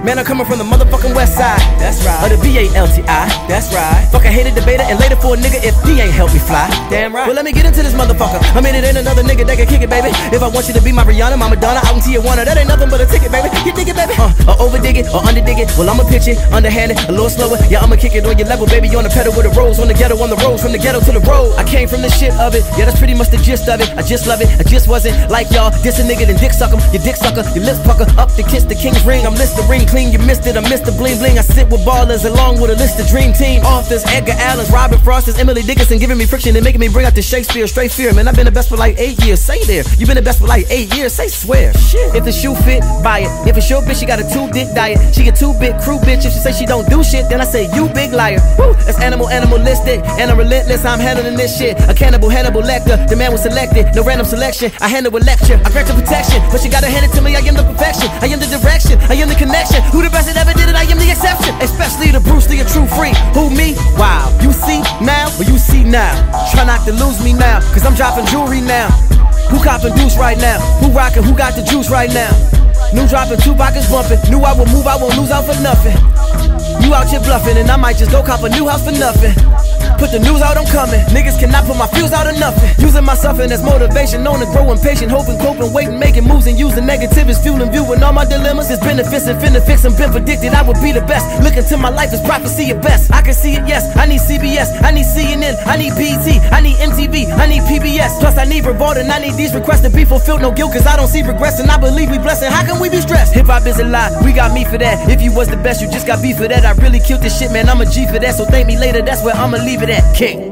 Man, I'm coming from the motherfucking west side. That's right. Of the B-A-L-T-I. That's right. Fuck, I hated debater and later for a nigga if he ain't help me fly. Damn right. Well, let me get into this motherfucker. I mean, it ain't another nigga that can kick it, baby. If I want you to be my Rihanna, my Madonna, out in Tijuana, that ain't nothing but a ticket, baby. You dig it, baby? Or overdig it, or underdig it. Well, I'ma pitch it, underhanded, a little slower. Yeah, I'ma kick it on your level, baby. On the pedal with the rolls, on the ghetto, on the road, from the ghetto to the road. I came from the shit of it. Yeah, that's pretty much the gist of it. I just love it. I just wasn't like y'all. Diss a nigga, then dick suck him. You dick sucker, your lips pucker. Up to kiss the king's ring. I'm Listerine clean. You missed it. I missed the bling bling. I sit with ballers along with a list of dream team authors. Edgar Allen's, Robin Frost's, Emily Dickinson, giving me friction and making me bring out the Shakespeare. Straight fear, man. I've been the best for like 8 years. Say there. You been the best for like 8 years. Say swear. Shit. If the shoe fit, buy it. If it's your bitch, she got a 2-dick diet. She a 2-bit crew bitch. If she say she don't do shit, then I say you big liar. Woo. That's animalistic, and I'm relentless. I'm handling this shit. A cannibal Hannibal Lecter. The man was selected. No random selection. I handle a lecture. I grant the protection, but you gotta hand it to me. I am the perfection. I am the direction. I am the connection. Who the best that ever did it? I am the exception. Especially the Bruce Lee, a true freak. Who me? Wow. You see now, or you see now? Try not to lose me now, cause I'm dropping jewelry now. Who copping deuce right now? Who rockin'? Who got the juice right now? New dropping, Tupac is bumping. Knew I would move, I won't lose out for nothing. You out here bluffing, and I might just go cop a new house for nothing. Put the news out, I'm coming. Niggas cannot put my fuse out of nothing. Using my suffering as motivation, known to grow impatient, hoping, coping, waiting, making moves, and using negative as fuel and viewing all my dilemmas as benefits and finna fix them. Been predicted I would be the best. Looking to my life as prophecy at best. I can see it, yes. I need CBS, I need CNN, I need BET, I need MTV, I need PBS. Plus I need Revolt and I need these requests to be fulfilled. No guilt, cause I don't see regress and I believe we blessed. How can we be stressed? Hip hop is a lie, we got me for that. If you was the best, you just got beef for that. I really killed this shit, man. I'm a G for that, so thank me later. That's where I'ma leave it at. King.